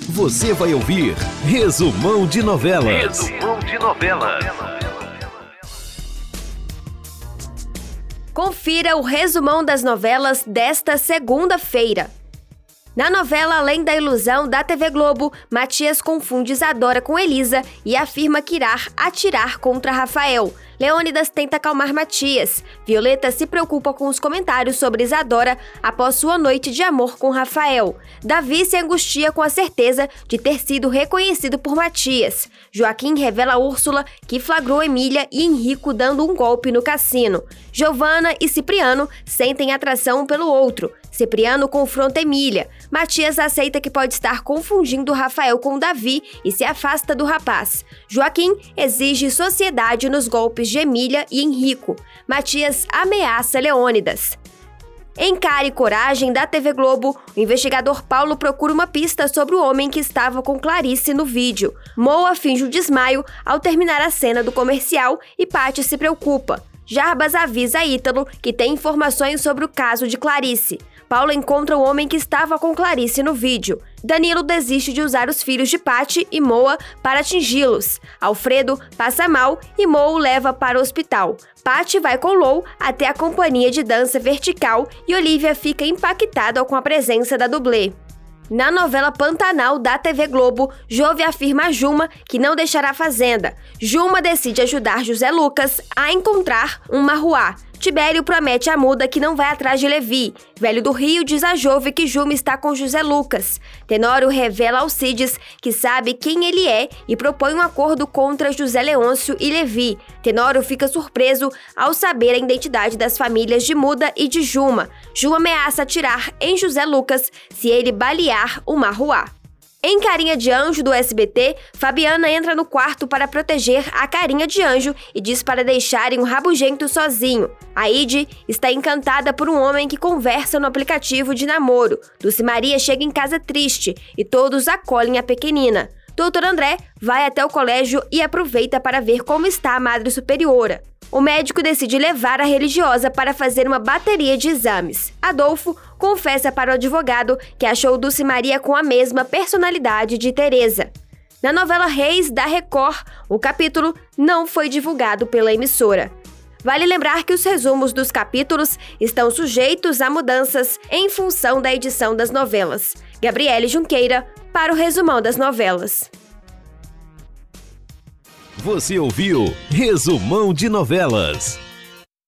Você vai ouvir Resumão de Novelas. Resumão de Novelas. Confira o resumão das novelas desta segunda-feira. Na novela Além da Ilusão, da TV Globo, Matias confunde Isadora com Elisa e afirma que irá atirar contra Rafael. Leônidas tenta acalmar Matias. Violeta se preocupa com os comentários sobre Isadora após sua noite de amor com Rafael. Davi se angustia com a certeza de ter sido reconhecido por Matias. Joaquim revela a Úrsula que flagrou Emília e Henrico dando um golpe no cassino. Giovanna e Cipriano sentem atração um pelo outro. Cipriano confronta Emília. Matias aceita que pode estar confundindo Rafael com Davi e se afasta do rapaz. Joaquim exige sociedade nos golpes de Emília e Henrico. Matias ameaça Leônidas. Em Cara e Coragem, da TV Globo, o investigador Paulo procura uma pista sobre o homem que estava com Clarice no vídeo. Moa finge um desmaio ao terminar a cena do comercial e Paty se preocupa. Jarbas avisa Ítalo que tem informações sobre o caso de Clarice. Paulo encontra o homem que estava com Clarice no vídeo. Danilo desiste de usar os filhos de Paty e Moa para atingi-los. Alfredo passa mal e Moa o leva para o hospital. Paty vai com Lou até a companhia de dança vertical e Olivia fica impactada com a presença da dublê. Na novela Pantanal, da TV Globo, Jove afirma a Juma que não deixará a fazenda. Juma decide ajudar José Lucas a encontrar um marruá. Tibério promete a Muda que não vai atrás de Levi. Velho do Rio diz a Jove que Juma está com José Lucas. Tenório revela ao Cides que sabe quem ele é e propõe um acordo contra José Leôncio e Levi. Tenório fica surpreso ao saber a identidade das famílias de Muda e de Juma. Juma ameaça atirar em José Lucas se ele balear o marruá. Em Carinha de Anjo, do SBT, Fabiana entra no quarto para proteger a Carinha de Anjo e diz para deixarem o rabugento sozinho. Aide está encantada por um homem que conversa no aplicativo de namoro. Dulce Maria chega em casa triste e todos acolhem a pequenina. Dr. André vai até o colégio e aproveita para ver como está a Madre Superiora. O médico decide levar a religiosa para fazer uma bateria de exames. Adolfo confessa para o advogado que achou Dulce Maria com a mesma personalidade de Teresa. Na novela Reis, da Record, o capítulo não foi divulgado pela emissora. Vale lembrar que os resumos dos capítulos estão sujeitos a mudanças em função da edição das novelas. Gabriele Junqueira, para o Resumão das Novelas. Você ouviu Resumão de Novelas.